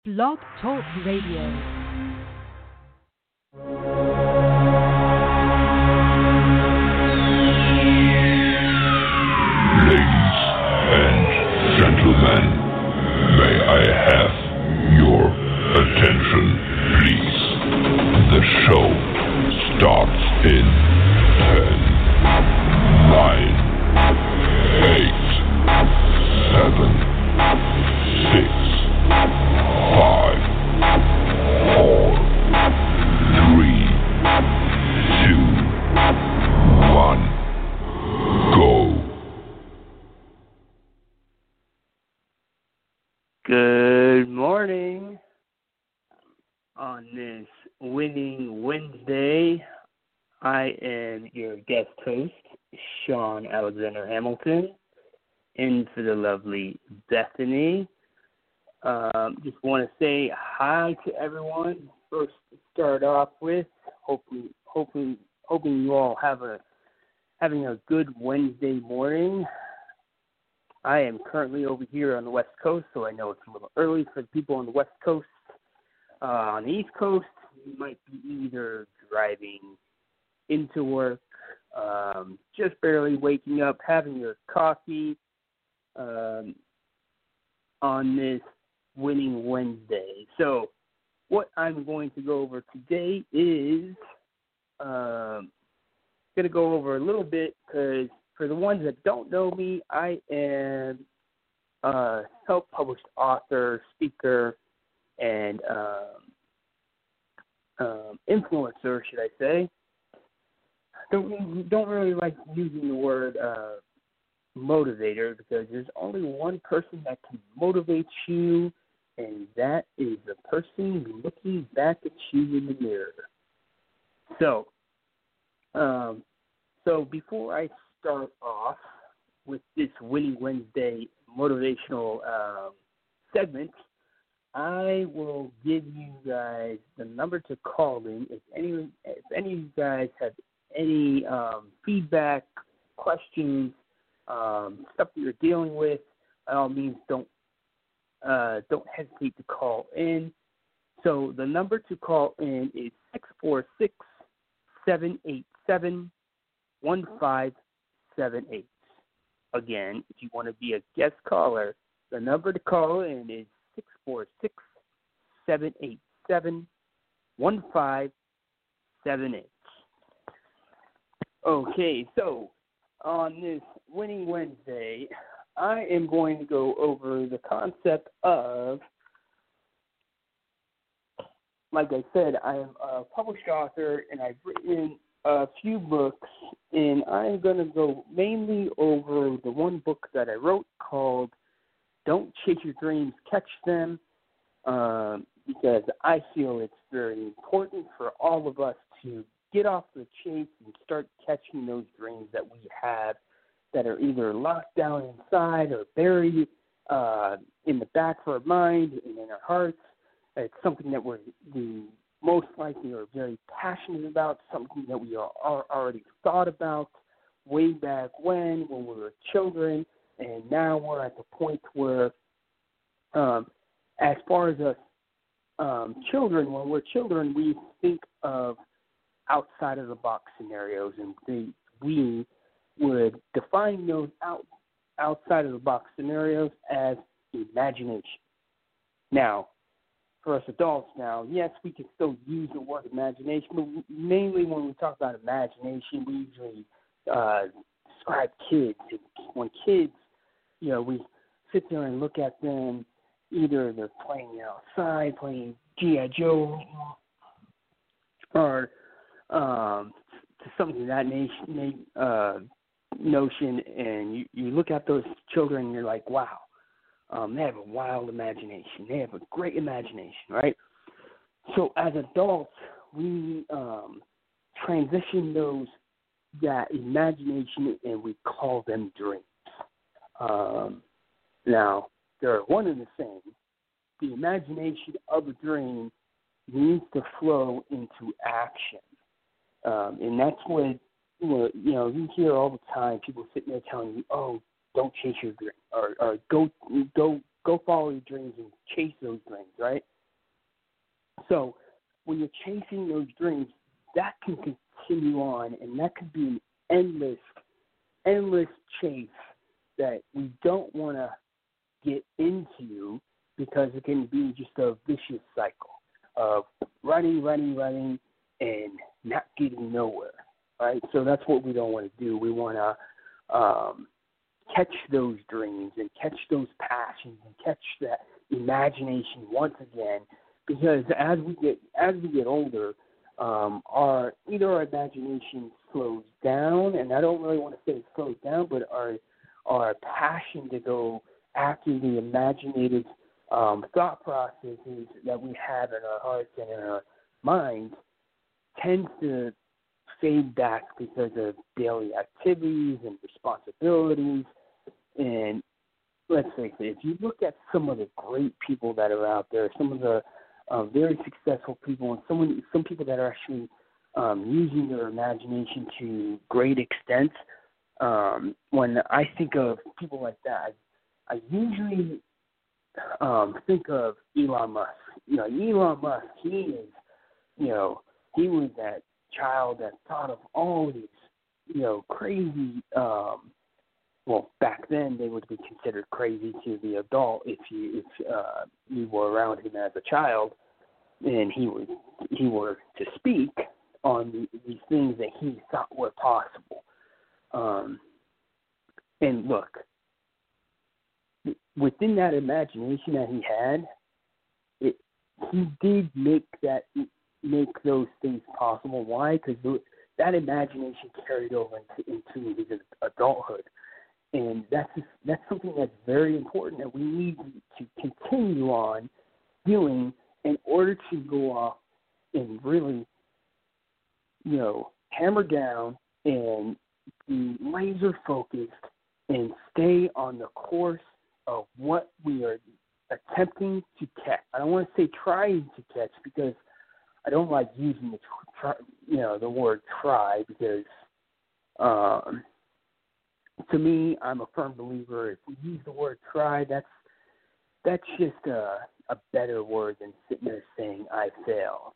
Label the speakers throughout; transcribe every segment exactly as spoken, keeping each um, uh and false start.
Speaker 1: Blog Talk Radio.
Speaker 2: Ladies and gentlemen, may I have your attention, please? The show starts in ten, nine, eight, seven, six, five, four, three, two, one, go.
Speaker 3: Good morning on this winning Wednesday. I am your guest host, Sean Alexander Hamilton, in for the lovely Bethany. Um, just want to say hi to everyone. First, to start off with, hopefully, hopefully, hoping you all have a having a good Wednesday morning. I am currently over here on the West Coast, so I know it's a little early for the people on the West Coast. Uh, on the East Coast, you might be either driving into work, um, just barely waking up, having your coffee um, on this winning Wednesday. So what I'm going to go over today is um, going to go over a little bit because for the ones that don't know me, I am a self-published author, speaker, and um, um, influencer, should I say. Don't, don't really like using the word uh, motivator because there's only one person that can motivate you, and that is the person looking back at you in the mirror. So, um, so before I start off with this Winning Wednesday motivational um, segment, I will give you guys the number to call in if any if any of you guys have any um, feedback, questions, um, stuff that you're dealing with. By all means, don't uh, don't hesitate to call in. So the number to call in is six four six, seven eight seven, one five seven eight. Again, if you want to be a guest caller, the number to call in is six four six, seven eight seven, one five seven eight. Okay, so on this Winning Wednesday, I am going to go over the concept of, like I said, I am a published author and I've written a few books, and I'm going to go mainly over the one book that I wrote called Don't Chase Your Dreams, Catch Them, um, because I feel it's very important for all of us to get off the chase and start catching those dreams that we have that are either locked down inside or buried uh, in the back of our mind and in our hearts. It's something that we're, we most likely are very passionate about, something that we are, are already thought about way back when, when we were children, and now we're at the point where, um, as far as us um, children, when we're children, we think of outside of the box scenarios, and they, we would define those out, outside of the box scenarios as imagination. Now, for us adults now, yes, we can still use the word imagination, but mainly when we talk about imagination, we usually uh, describe kids. When kids, you know, we sit there and look at them, either they're playing outside, playing G I. Joe, or um, to something of that nation, uh, notion, and you, you look at those children and you're like, wow. Um, they have a wild imagination. They have a great imagination, right? So as adults, we um, transition those that imagination and we call them dreams. Um, now, they're one and the same. The imagination of a dream needs to flow into action, um, and that's what you know. You hear all the time people sitting there telling you, "Oh, don't chase your dream," or, or go go go follow your dreams and chase those dreams, right? So when you're chasing those dreams, that can continue on, and that could be an endless, endless chase that we don't want to get into because it can be just a vicious cycle of running, running, running, and not getting nowhere, right? So that's what we don't want to do. We want to um, catch those dreams and catch those passions and catch that imagination once again, because as we get as we get older, um, our either our imagination slows down, and I don't really want to say it slows down, but our our passion to go after the imaginative um, thought processes that we have in our hearts and in our minds tends to fade back because of daily activities and responsibilities. And let's face it, if you look at some of the great people that are out there, some of the uh, very successful people, and some some people that are actually um, using their imagination to great extent, um, when I think of people like that, I, I usually um, think of Elon Musk. You know, Elon Musk, he is, you know, he was that child that thought of all these, you know, crazy, um, well, back then they would be considered crazy to the adult if you if uh, you were around him as a child, and he was he were to speak on the, these things that he thought were possible. Um, and look, within that imagination that he had, it, he did make that make those things possible. Why? Because that imagination carried over into, into his adulthood. And that's just, that's something that's very important that we need to continue on doing in order to go off and really, you know, hammer down and be laser focused and stay on the course of what we are attempting to catch. I don't want to say trying to catch because I don't like using the try, you know the word try because. Um, To me, I'm a firm believer. If we use the word try, that's that's just a, a better word than sitting there saying I failed.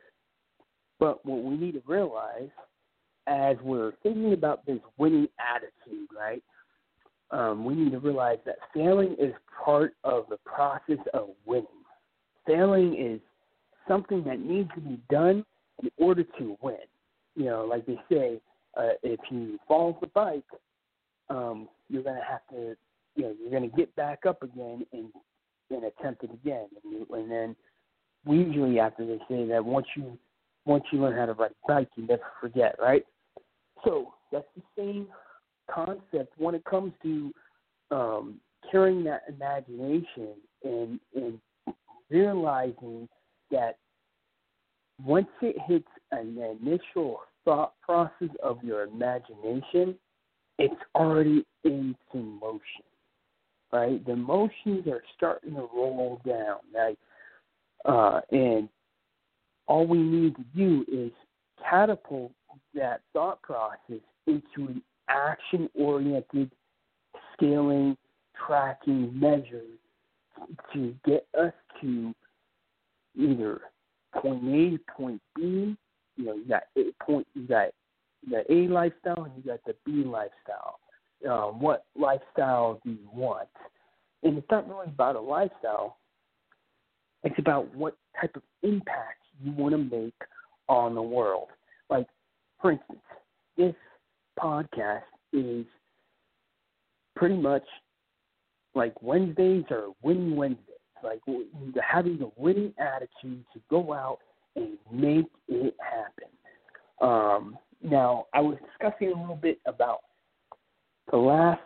Speaker 3: But what we need to realize, as we're thinking about this winning attitude, right? Um, we need to realize that failing is part of the process of winning. Failing is something that needs to be done in order to win. You know, like they say, uh, if you fall off the bike, Um, you're going to have to, you know, you're going to get back up again and then attempt it again. And, you, and then usually after they say that once you once you learn how to ride a bike, you never forget, right? So that's the same concept when it comes to um, carrying that imagination and, and realizing that once it hits an initial thought process of your imagination, it's already into motion, right? The motions are starting to roll down, right? Uh, and all we need to do is catapult that thought process into an action-oriented, scaling, tracking measure to get us to either point A to point B. You know, you got eight point, you got the A lifestyle and you got the B lifestyle. Um, what lifestyle do you want? And it's not really about a lifestyle. It's about what type of impact you want to make on the world. Like, for instance, this podcast is pretty much like Wednesdays are winning Wednesdays. Like having the winning attitude to go out and make it happen. Um, Now, I was discussing a little bit about the last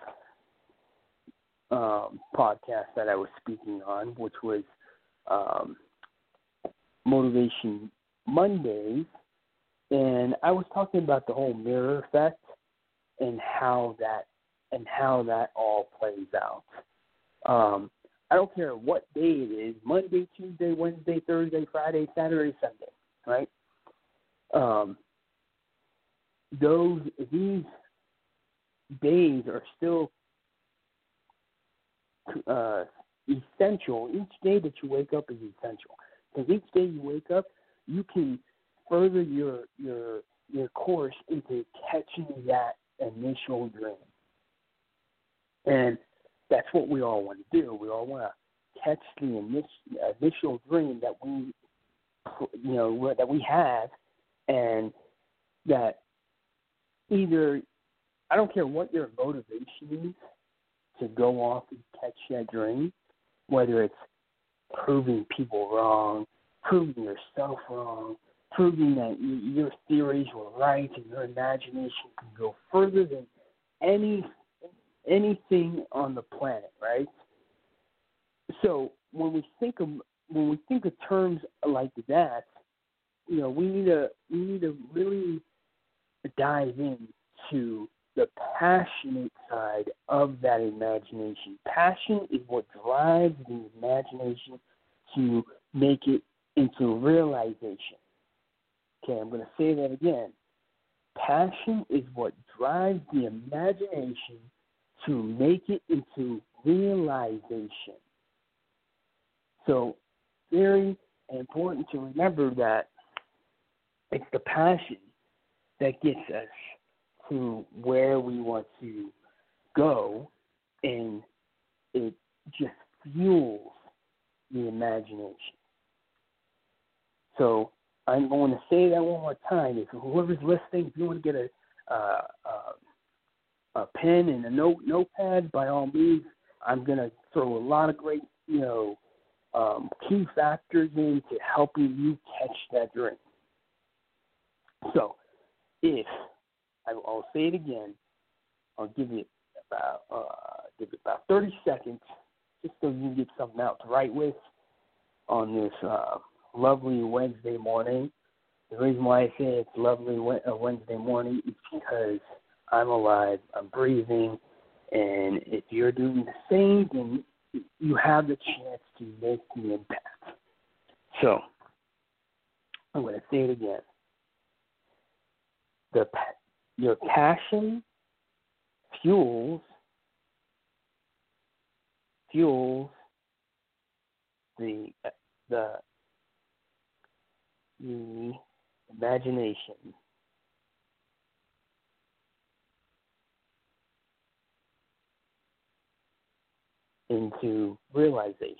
Speaker 3: um, podcast that I was speaking on, which was um, Motivation Mondays, and I was talking about the whole mirror effect and how that and how that all plays out. Um, I don't care what day it is: Monday, Tuesday, Wednesday, Thursday, Friday, Saturday, Sunday, right? Um, Those these days are still uh, essential. Each day that you wake up is essential Because each day you wake up, you can further your your your course into catching that initial dream. And that's what we all want to do. We all want to catch the initial, initial dream that we, you know, that we have, and that either, I don't care what your motivation is to go off and catch that dream, whether it's proving people wrong, proving yourself wrong, proving that your theories were right and your imagination can go further than any anything on the planet, right? So when we think of when we think of terms like that, you know, we need to we need to really dive into the passionate side of that imagination. Passion is what drives the imagination to make it into realization. Okay, I'm going to say that again. Passion is what drives the imagination to make it into realization. So, very important to remember that it's the passion that gets us to where we want to go, and it just fuels the imagination. So I'm going to say that one more time. If whoever's listening, if you want to get a uh, uh, a pen and a note notepad, by all means, I'm going to throw a lot of great, you know, um, key factors into helping you catch that dream. So, if I'll say it again, I'll give it about uh, give it about thirty seconds, just so you can get something out to write with on this uh, lovely Wednesday morning. The reason why I say it's lovely Wednesday morning is because I'm alive, I'm breathing, and if you're doing the same, then you have the chance to make the impact. So, I'm going to say it again. The Your passion fuels fuels the the the imagination into realization.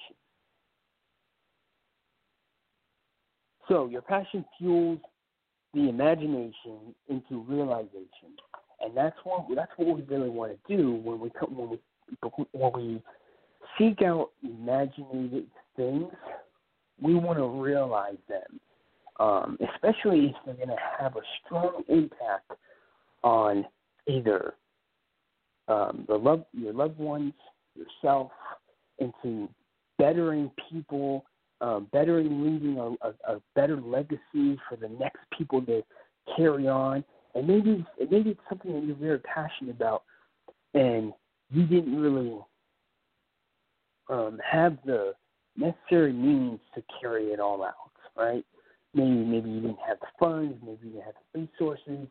Speaker 3: So your passion fuels the imagination into realization, and that's what that's what we really want to do when we come when we when we seek out imaginative things. We want to realize them, um, especially if they're going to have a strong impact on either um, the love your loved ones, yourself, into bettering people. Um, bettering, leaving a, a, a better legacy for the next people to carry on, and maybe maybe it's something that you're very passionate about, and you didn't really um, have the necessary means to carry it all out, right? Maybe maybe you didn't have the funds, maybe you didn't have the resources.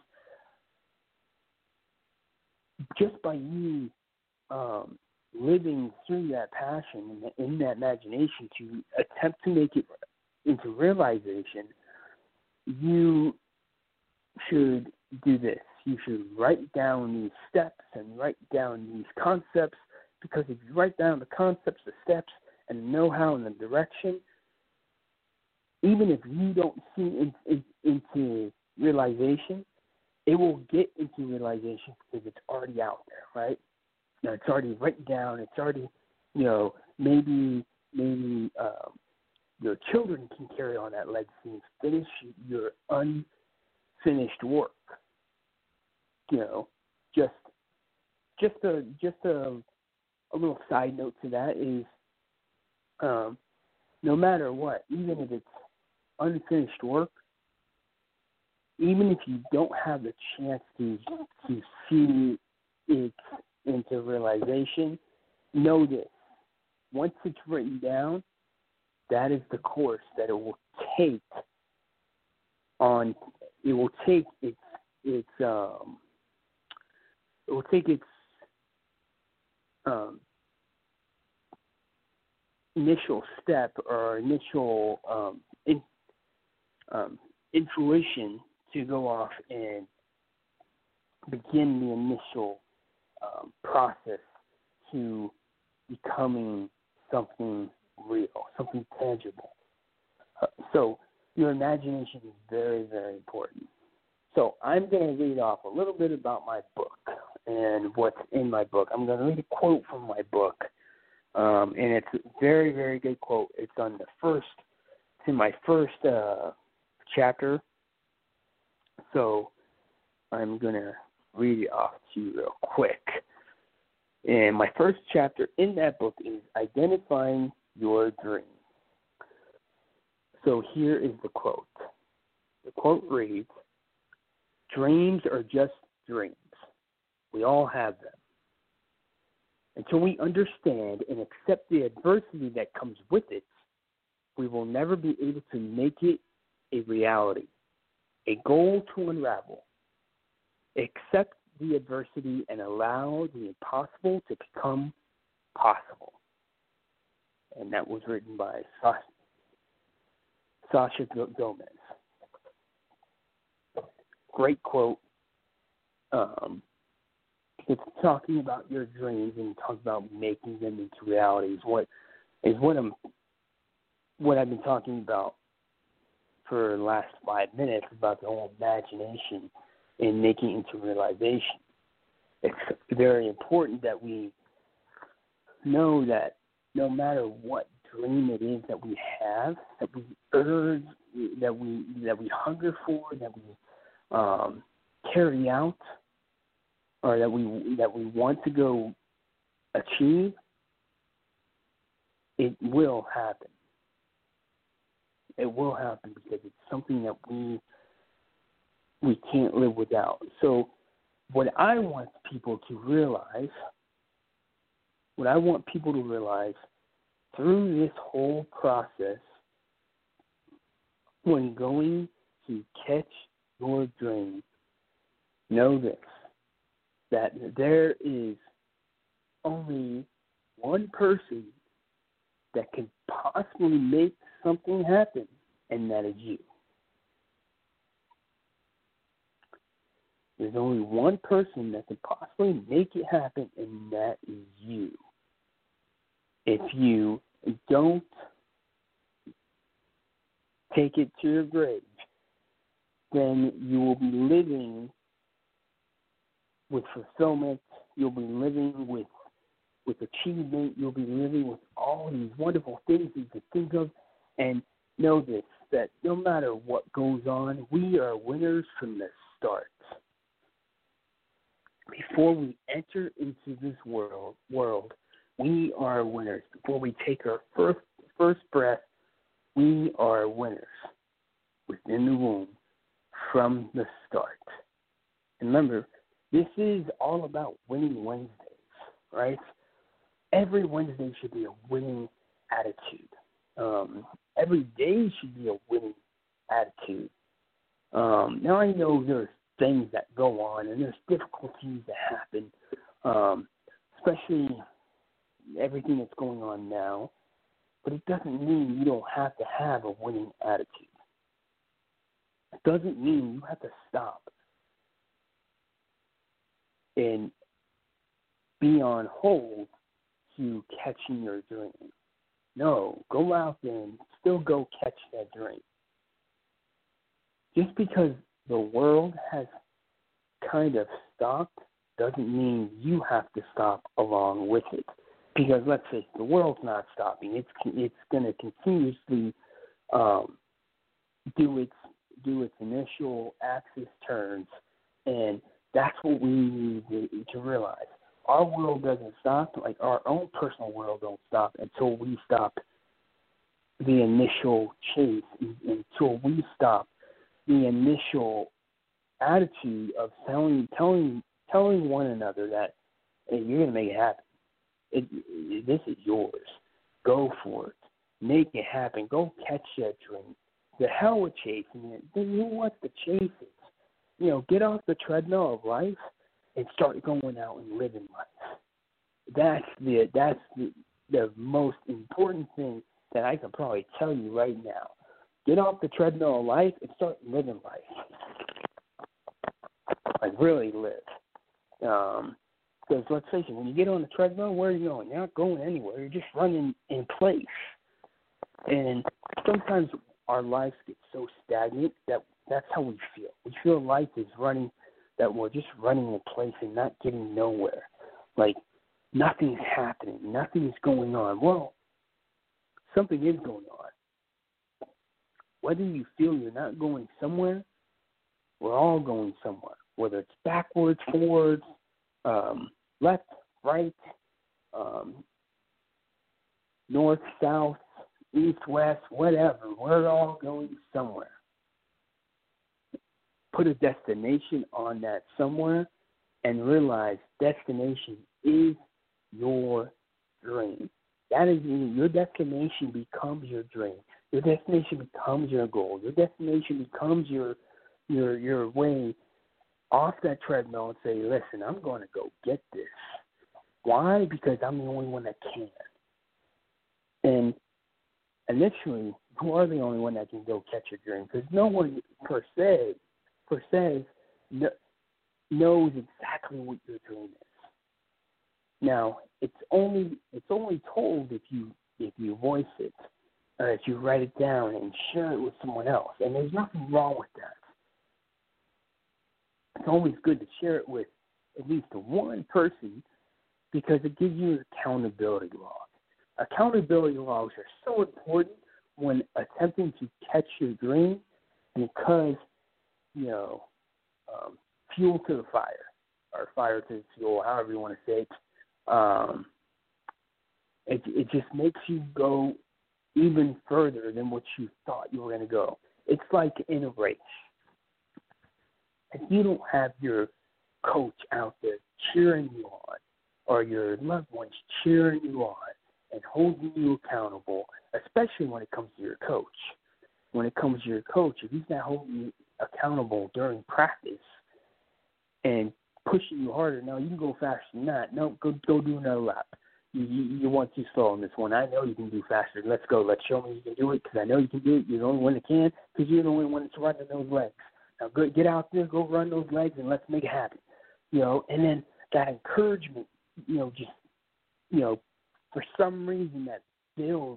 Speaker 3: Just by you um, living through that passion and in that imagination to attempt to make it into realization, you should do this. You should write down these steps and write down these concepts, because if you write down the concepts, the steps, and the know-how and the direction, even if you don't see in, in, into realization, it will get into realization because it's already out there, right? You know, it's already written down. It's already, you know, maybe maybe um, your children can carry on that legacy and finish your unfinished work. You know, just just a just a, a little side note to that is, um, no matter what, even if it's unfinished work, even if you don't have the chance to to see it into realization, know this. Once it's written down, that is the course that it will take on. It will take its its um. It will take its um, initial step or initial um, um, intuition to go off and begin the initial um, process to becoming something real, something tangible. Uh, so your imagination is very, very important. So I'm going to read off a little bit about my book and what's in my book. I'm going to read a quote from my book, um, and it's a very, very good quote. It's on the first, it's in my first uh, chapter. So I'm going to read it off to you real quick. And my first chapter in that book is Identifying Your Dream. So here is the quote. The quote reads, "Dreams are just dreams. We all have them. Until we understand and accept the adversity that comes with it, we will never be able to make it a reality, a goal to unravel. Accept the adversity and allow the impossible to become possible." And that was written by Sasha, Sasha Gomez. Great quote. Um, it's talking about your dreams and talking about making them into realities. What is what I'm what I've been talking about for the last five minutes about the whole imagination and making it into realization. It's very important that we know that no matter what dream it is that we have, that we urge, that we that we hunger for, that we um, carry out, or that we that we want to go achieve, it will happen. It will happen because it's something that we we can't live without. So what I want people to realize, what I want people to realize through this whole process, when going to catch your dream, know this, that there is only one person that can possibly make something happen, and that is you. There's only one person that can possibly make it happen, and that is you. If you don't take it to your grave, then you will be living with fulfillment. You'll be living with with achievement. You'll be living with all these wonderful things you can think of. And know this, that no matter what goes on, we are winners from the start. Before we enter into this world, world, we are winners. Before we take our first first breath, we are winners within the womb from the start. And remember, this is all about winning Wednesdays, right? Every Wednesday should be a winning attitude. Um, every day should be a winning attitude. Um, now I know there's things that go on and there's difficulties that happen, um, especially everything that's going on now, but it doesn't mean you don't have to have a winning attitude. It doesn't mean you have to stop and be on hold to catching your dream. No, go out there and still go catch that dream. Just because the world has kind of stopped doesn't mean you have to stop along with it. Because let's face it, the world's not stopping. It's it's going to continuously um, do its do its initial axis turns, and that's what we need to, to realize. Our world doesn't stop, like our own personal world don't stop until we stop the initial chase, until we stop the initial attitude of telling telling telling one another that, hey, you're going to make it happen. It, it, this is yours. Go for it. Make it happen. Go catch that dream. The hell with chasing it. Then who wants to chase it? You know, get off the treadmill of life and start going out and living life. That's the that's the, the most important thing that I can probably tell you right now. Get off the treadmill of life and start living life. Like, really live. Um, because let's face it, when you get on the treadmill, where are you going? You're not going anywhere. You're just running in place. And sometimes our lives get so stagnant that that's how we feel. We feel life is running, that we're just running in place and not getting nowhere. Like, nothing's happening. Nothing's going on. Well, something is going on. Whether you feel you're not going somewhere, we're all going somewhere. Whether it's backwards, forwards, um, left, right, um, north, south, east, west, whatever. We're all going somewhere. Put a destination on that somewhere and realize destination is your dream. That is, your destination becomes your dream. Your destination becomes your goal. Your destination becomes your your your way off that treadmill and say, listen, I'm going to go get this. Why? Because I'm the only one that can. And initially, you are the only one that can go catch your dream, because no one per se, per se no, knows exactly what your dream is. Now, it's only it's only told if you if you voice it, or if you write it down and share it with someone else. And there's nothing wrong with that. It's always good to share it with at least one person, because it gives you an accountability log. Accountability logs are so important when attempting to catch your dream, because, you know, um, fuel to the fire, or fire to the fuel, however you want to say it. Um, it, it just makes you go even further than what you thought you were going to go. It's like in a race. If you don't have your coach out there cheering you on, or your loved ones cheering you on and holding you accountable, especially when it comes to your coach. When it comes to your coach, if he's not holding you accountable during practice and pushing you harder, no, you can go faster than that. No, go go do another lap. You, you, you want too slow on this one. I know you can do faster. Let's go. Let's show me you can do it, because I know you can do it. You're the only one that can, because you're the only one that's running those legs. Now, go, get out there, go run those legs, and let's make it happen. You know, and then that encouragement, you know, just, you know, for some reason that builds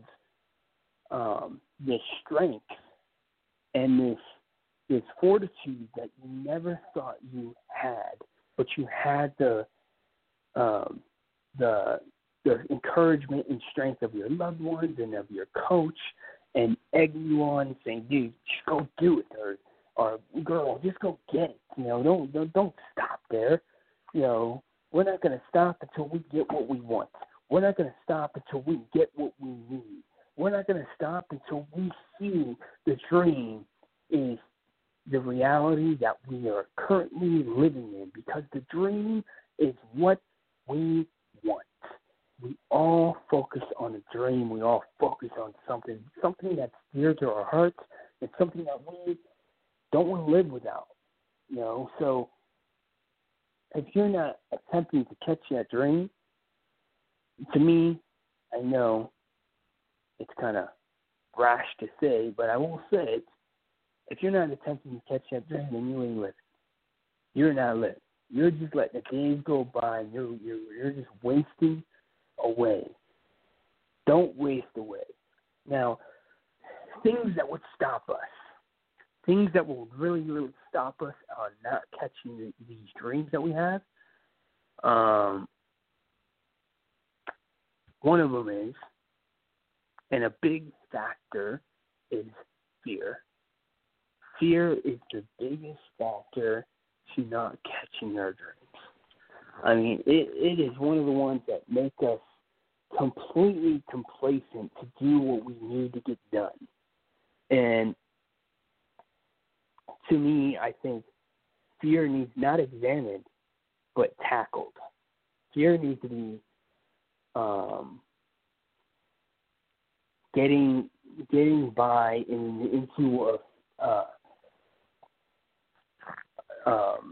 Speaker 3: um, this strength and this this fortitude that you never thought you had, but you had the um, the the encouragement and strength of your loved ones and of your coach, and egging you on and saying, dude, just go do it, or or girl, just go get it. You know, don't don't, don't stop there. You know, we're not going to stop until we get what we want. We're not going to stop until we get what we need. We're not going to stop until we see the dream is the reality that we are currently living in, because the dream is what we want. We all focus on a dream. We all focus on something, something that's dear to our hearts, and something that we don't want to live without. You know, so if you're not attempting to catch that dream, to me, I know it's kind of rash to say, but I will say it. If you're not attempting to catch that dream, then you ain't living. You're not living. You're just letting the days go by, and you're you're you're just wasting away. Don't waste away. Now, things that would stop us, things that will really, really stop us on not catching the, these dreams that we have. Um, one of them is, and a big factor is fear. Fear is the biggest factor to not catching our dreams. I mean, it, it is one of the ones that make us completely complacent to do what we need to get done. And to me, I think fear needs not examined, but tackled. Fear needs to be um, getting getting by in, into a uh, um,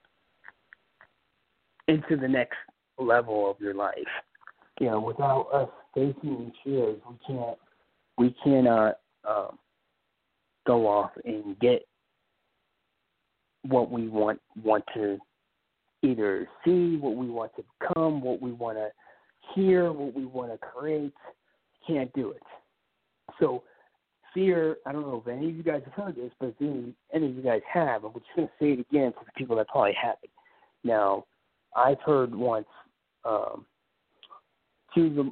Speaker 3: into the next level of your life. You know, without us facing these fears, we can't we cannot um, go off and get what we want want to either see, what we want to become, what we want to hear, what we want to create. Can't do it. So fear, I don't know if any of you guys have heard this, but if any, any of you guys have, I'm just going to say it again for the people that probably haven't. Now, I've heard once um, two of the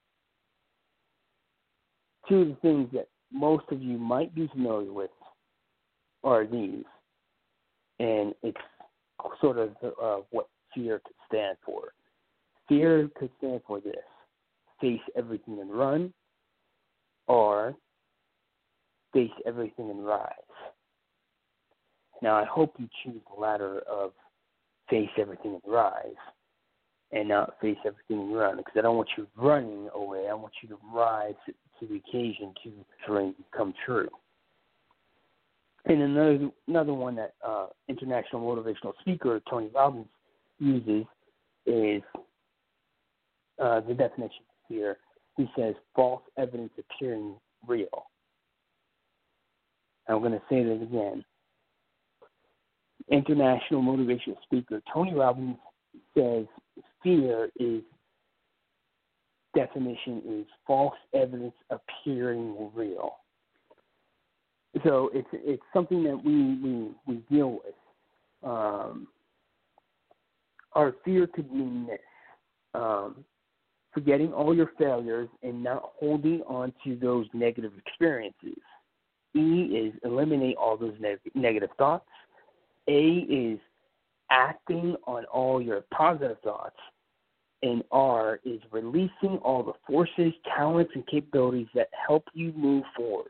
Speaker 3: two of the things that most of you might be familiar with are these, and it's sort of uh, what fear could stand for. Fear could stand for this: face everything and run, or face everything and rise. Now, I hope you choose the latter of face everything and rise, and not face everything and run, because I don't want you running away. I want you to rise to the occasion to dream come true. And another another one that uh, international motivational speaker Tony Robbins uses is uh, the definition of fear. He says false evidence appearing real. I'm going to say that again. International motivational speaker Tony Robbins says fear is definition is false evidence appearing real. So it's it's something that we we, we deal with. Um, our fear could mean this: um, forgetting all your failures and not holding on to those negative experiences. E is eliminate all those neg- negative thoughts. A is acting on all your positive thoughts. And R is releasing all the forces, talents, and capabilities that help you move forward.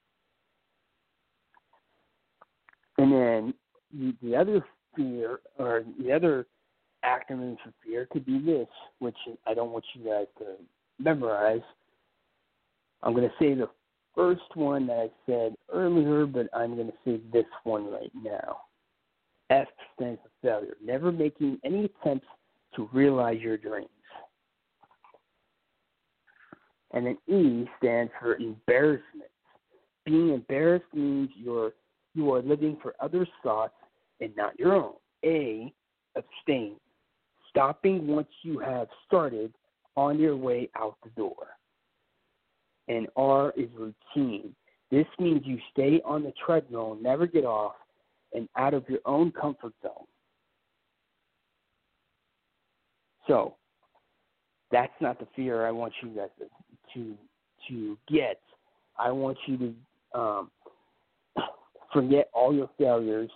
Speaker 3: And then the, the other fear, or the other acronym for fear could be this, which I don't want you guys to memorize. I'm going to say the first one that I said earlier, but I'm going to say this one right now. F stands for failure, never making any attempts to realize your dreams. And then E stands for embarrassment. Being embarrassed means you're you are living for others' thoughts and not your own. A, abstain, stopping once you have started on your way out the door. And R is routine. This means you stay on the treadmill, never get off, and out of your own comfort zone. So that's not the fear I want you guys to to, to get. I want you to um, forget all your failures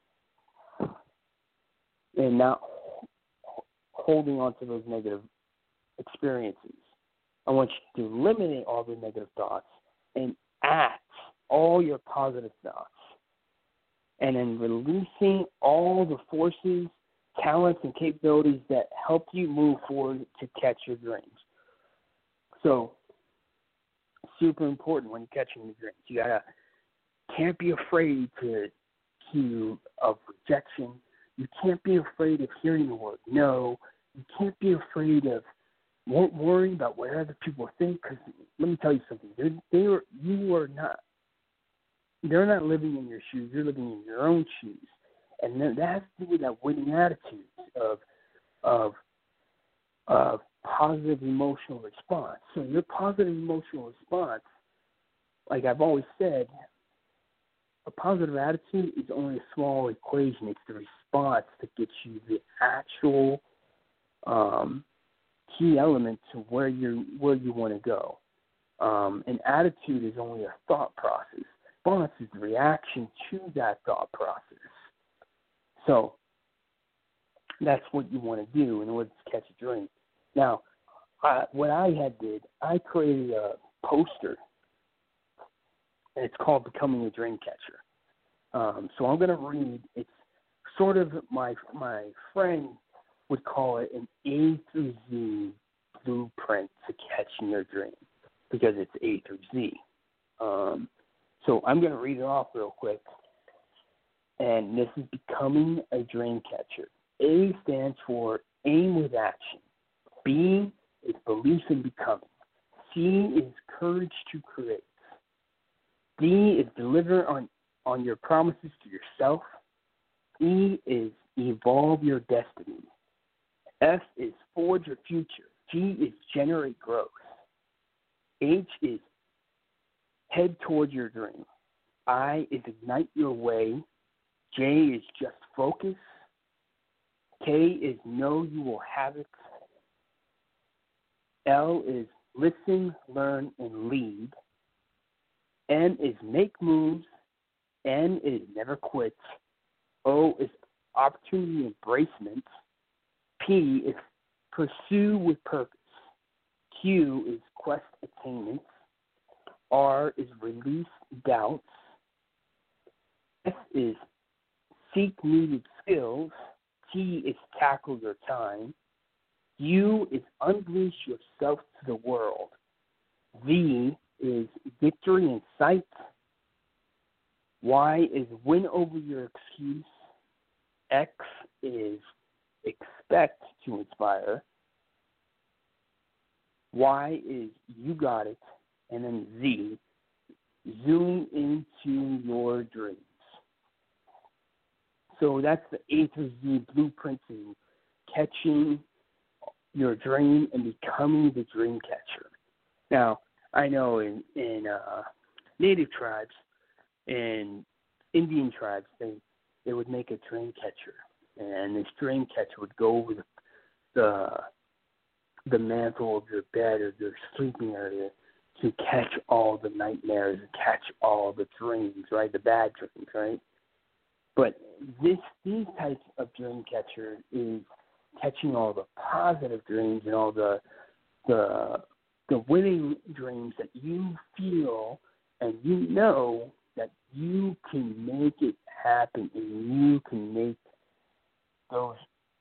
Speaker 3: and not holding on to those negative experiences. I want you to eliminate all the negative thoughts and act all your positive thoughts. And then releasing all the forces, talents, and capabilities that help you move forward to catch your dreams. So, super important when you're catching your dreams. You gotta can't be afraid to to of rejection. You can't be afraid of hearing the word no. You can't be afraid of worrying about what other people think. Because let me tell you something, they're, they are you are not. They're not living in your shoes. You're living in your own shoes. And that has to do with that winning attitude of, of, of positive emotional response. So your positive emotional response, like I've always said, a positive attitude is only a small equation. It's the response that gets you the actual um, key element to where you where you want to go. Um, an attitude is only a thought process. Response is the reaction to that thought process. So that's what you want to do in order to catch a dream. Now, I, what I had did, I created a poster, and it's called Becoming a Dream Catcher. Um, so I'm going to read. It's sort of my my friend would call it an A through Z blueprint to catching your dream because it's A through Z. Um, So I'm going to read it off real quick. And this is Becoming a Dream Catcher. A stands for aim with action. B is belief in becoming. C is courage to create. D is deliver on, on your promises to yourself. E is evolve your destiny. F is forge your future. G is generate growth. H is head toward your dream. I is ignite your way. J is just focus. K is know you will have it. L is listen, learn, and lead. N is make moves. N is never quit. O is opportunity embracement. P is pursue with purpose. Q is quest attainment. R is release doubts. S is seek needed skills. T is tackle your time. U is unleash yourself to the world. V is victory in sight. Y is win over your excuse. X is expect to inspire. Y is you got it. And then Z, zoom into your dreams. So that's the A through Z blueprint to catching your dream and becoming the dream catcher. Now, I know in, in uh, native tribes and Indian tribes, they, they would make a dream catcher. And this dream catcher would go over the, the, the mantle of your bed or your sleeping area to catch all the nightmares, catch all the dreams, right? The bad dreams, right? But this these types of dream catcher is catching all the positive dreams and all the the the winning dreams that you feel and you know that you can make it happen and you can make those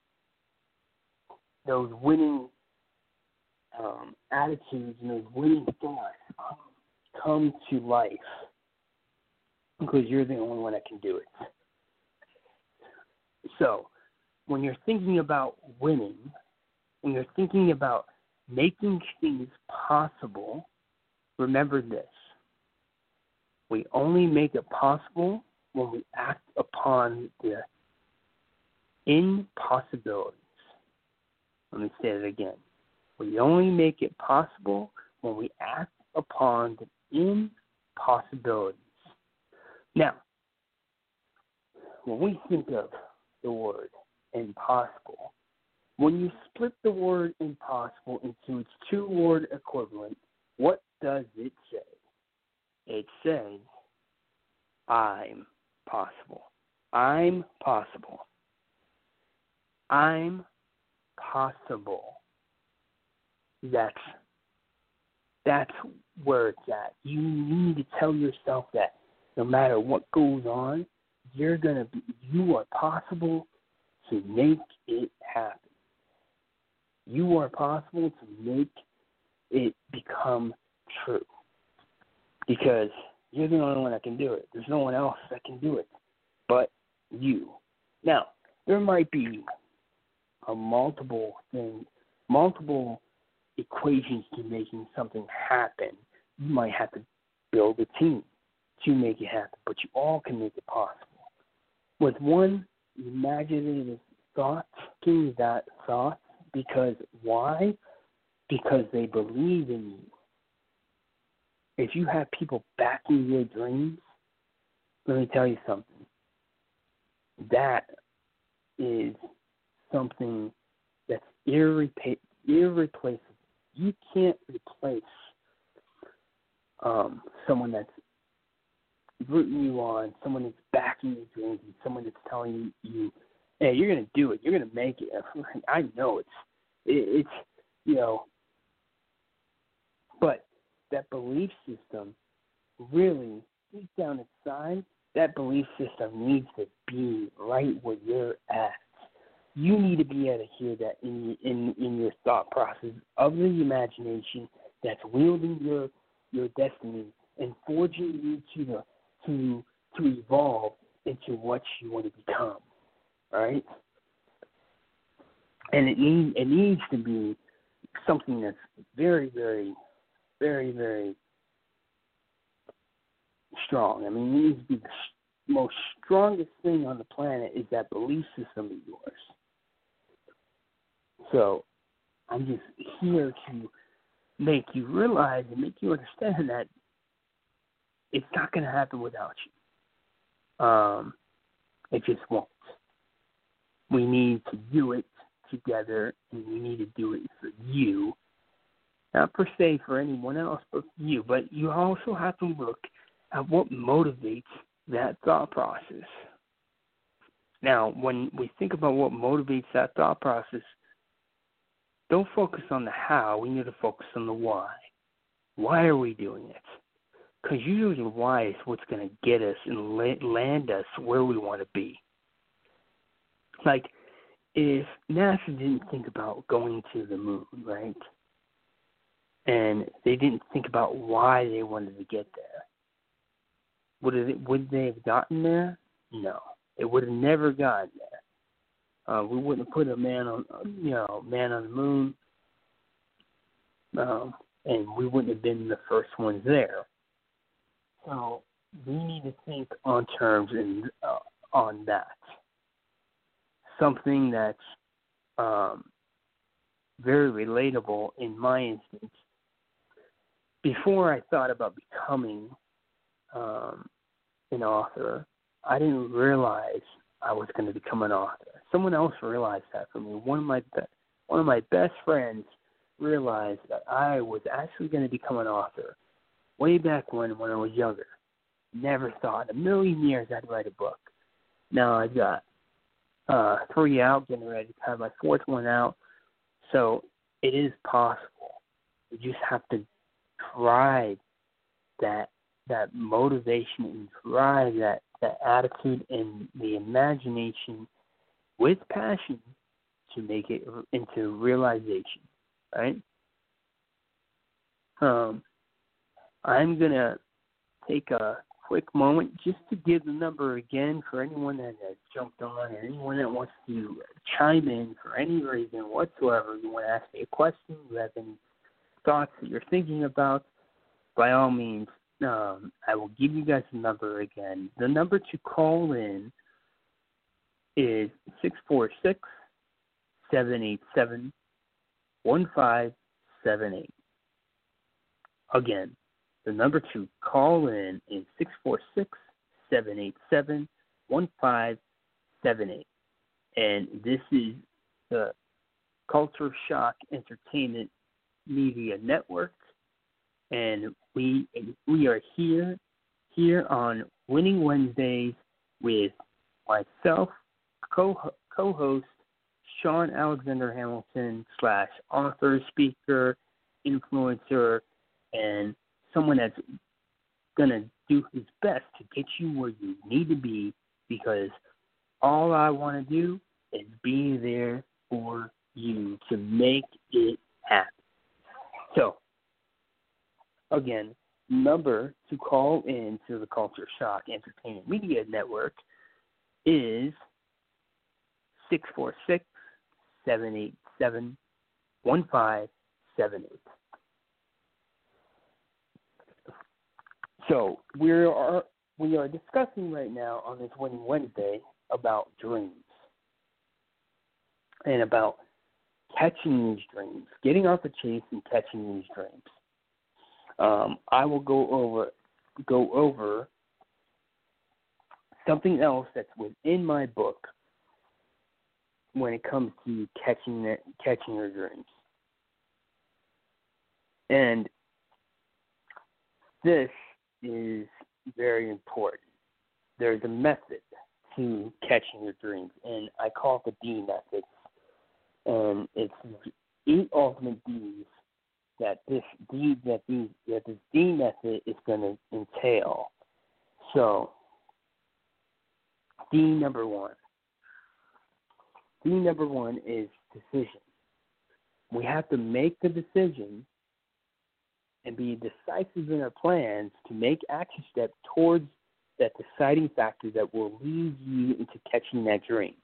Speaker 3: those winning um, attitudes and those winning thoughts come, come to life because you're the only one that can do it. So, when you're thinking about winning, when you're thinking about making things possible, remember this. We only make it possible when we act upon the impossibilities. Let me say it again. We only make it possible when we act upon the impossibilities. Now, when we think of the word impossible, when you split the word impossible into its two-word equivalent, what does it say? It says, I'm possible. I'm possible. I'm possible. That's, that's where it's at. You need to tell yourself that no matter what goes on, you're going to be, you are possible to make it happen. You are possible to make it become true. Because you're the only one that can do it. There's no one else that can do it but you. Now, there might be a multiple thing, multiple equations to making something happen. You might have to build a team to make it happen, but you all can make it possible. With one imaginative thought, king that thought, because why? Because they believe in you. If you have people backing your dreams, let me tell you something. That is something that's irrepa- irreplaceable. You can't replace um, someone that's rooting you on, someone that's backing your dreams, and someone that's telling you, you hey, you're going to do it. You're going to make it. I know it's, it, it's, you know, but that belief system really, deep down inside, that belief system needs to be right where you're at. You need to be able to hear that in in in your thought process of the imagination that's wielding your your destiny and forging you to the to to evolve into what you want to become. Right? And it need it needs to be something that's very, very, very, very strong. I mean, it needs to be the most strongest thing on the planet is that belief system of yours. So I'm just here to make you realize and make you understand that it's not going to happen without you. Um, it just won't. We need to do it together, and we need to do it for you. Not per se for anyone else, but for you. But you also have to look at what motivates that thought process. Now, when we think about what motivates that thought process, don't focus on the how. We need to focus on the why. Why are we doing it? Because usually the why is what's going to get us and land us where we want to be. Like, if NASA didn't think about going to the moon, right? And they didn't think about why they wanted to get there, would it, would they have gotten there? No. It would have never gotten there. Uh, we wouldn't have put a man on, you know, man on the moon, um, and we wouldn't have been the first ones there. So we need to think on terms and uh, on that. Something that's um, very relatable in my instance. Before I thought about becoming um, an author, I didn't realize I was going to become an author. Someone else realized that for me. One of my be- one of my best friends realized that I was actually going to become an author way back when, when I was younger. Never thought in a million years I'd write a book. Now I've got uh, three out, getting ready to have my fourth one out. So it is possible. You just have to drive that that motivation and drive that, that attitude and the imagination with passion to make it into realization, right? Um, I'm going to take a quick moment just to give the number again for anyone that has jumped on or anyone that wants to chime in for any reason whatsoever. You want to ask me a question, you have any thoughts that you're thinking about, by all means, um, I will give you guys the number again. The number to call in is six four six, seven eight seven, one five seven eight. Again, the number to call in is six four six, seven eight seven, one five seven eight. And this is the Culture Shock Entertainment Media Network. And we we are here here on Winning Wednesdays with myself, co co-host Sean Alexander Hamilton slash author, speaker, influencer, and someone that's gonna do his best to get you where you need to be, because all I want to do is be there for you to make it happen. So, again, number to call in to the Culture Shock Entertainment Media Network is six four six, seven eight seven, one five seven eight. So we are we are discussing right now on this Winning Wednesday about dreams and about catching these dreams, getting off the chase and catching these dreams. Um, I will go over go over something else that's within my book when it comes to catching the, catching your dreams, and this is very important. There's a method to catching your dreams, and I call it the D method. And it's eight ultimate D's that this D that these that this D method is going to entail. So, D number one. D number one is decision. We have to make the decision and be decisive in our plans to make action steps towards that deciding factor that will lead you into catching that dream.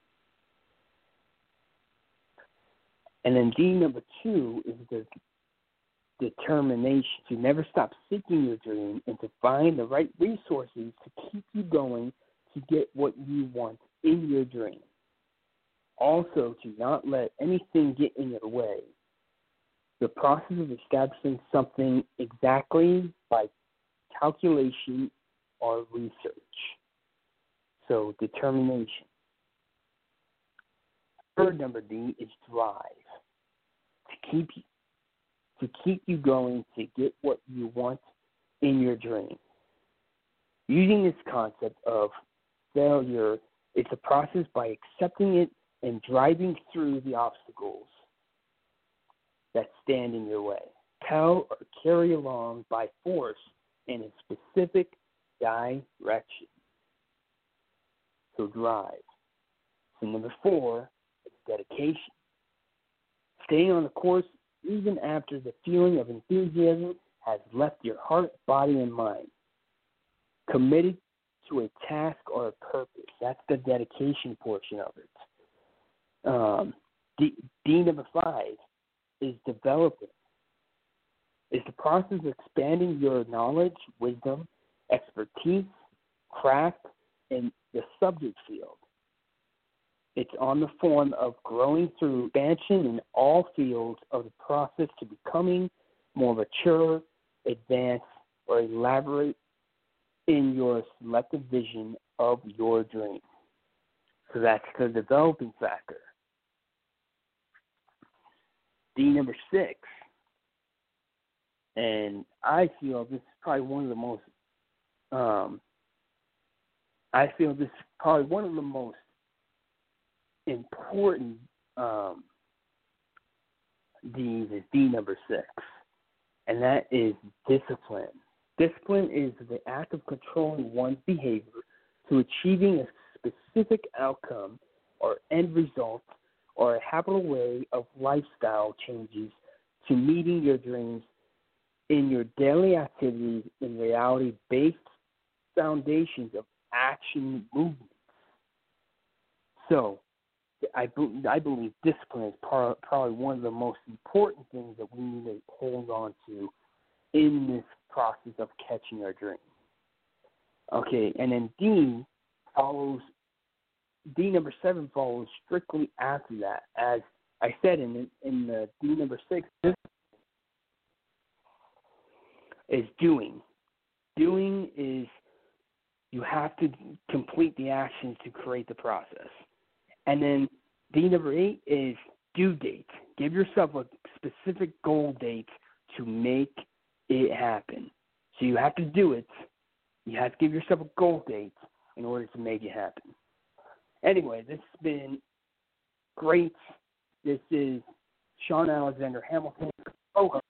Speaker 3: And then D number two is the determination to never stop seeking your dream and to find the right resources to keep you going to get what you want in your dream. Also, to not let anything get in your way. The process of establishing something exactly by calculation or research. So, determination. Third number D is drive. To keep you, to keep you going to get what you want in your dream. Using this concept of failure, it's a process by accepting it and driving through the obstacles that stand in your way. Tell or carry along by force in a specific direction. So drive. So number four is dedication. Staying on the course even after the feeling of enthusiasm has left your heart, body, and mind. Committed to a task or a purpose. That's the dedication portion of it. Um, D, D number five is developing. It's the process of expanding your knowledge, wisdom, expertise, craft, in the subject field. It's on the form of growing through expansion in all fields of the process to becoming more mature, advanced, or elaborate in your selective vision of your dream. So that's the developing factor. D number six, and I feel this is probably one of the most, um, I feel this is probably one of the most important um, D's is D number six, and that is discipline. Discipline is the act of controlling one's behavior to achieving a specific outcome or end result or a habitual way of lifestyle changes to meeting your dreams in your daily activities in reality-based foundations of action movements. So, I, I believe discipline is par, probably one of the most important things that we need to hold on to in this process of catching our dream. Okay, and then D follows, D number seven follows strictly after that. As I said in in the D number six, is doing. Doing is you have to complete the actions to create the process. And then D number eight is due date. Give yourself a specific goal date to make it happen. So you have to do it. You have to give yourself a goal date in order to make it happen. Anyway, this has been great. This is Sean Alexander Hamilton, co-host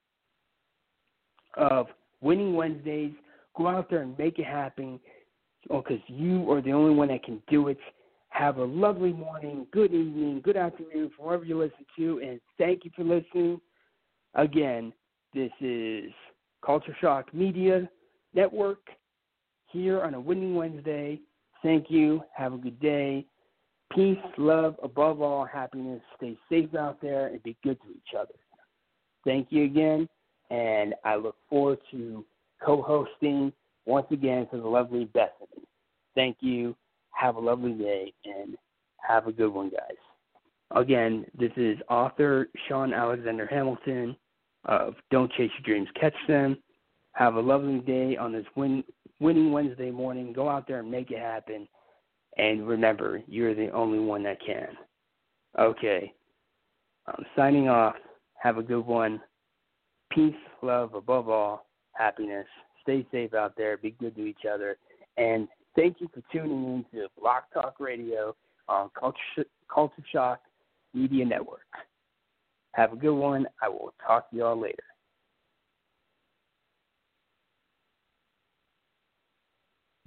Speaker 3: of Winning Wednesdays. Go out there and make it happen because you are the only one that can do it. Have a lovely morning, good evening, good afternoon, from wherever you listen to, and thank you for listening. Again, this is Culture Shock Media Network here on a Winning Wednesday. Thank you. Have a good day. Peace, love, above all, happiness. Stay safe out there and be good to each other. Thank you again, and I look forward to co-hosting once again for the lovely Bethany. Thank you. Have a lovely day, and have a good one, guys. Again, this is author Sean Alexander Hamilton of Don't Chase Your Dreams, Catch Them. Have a lovely day on this win, Winning Wednesday morning. Go out there and make it happen. And remember, you're the only one that can. Okay. I'm signing off. Have a good one. Peace, love, above all, happiness. Stay safe out there. Be good to each other. And thank you for tuning in to Block Talk Radio on Culture, Culture Shock Media Network. Have a good one. I will talk to you all later.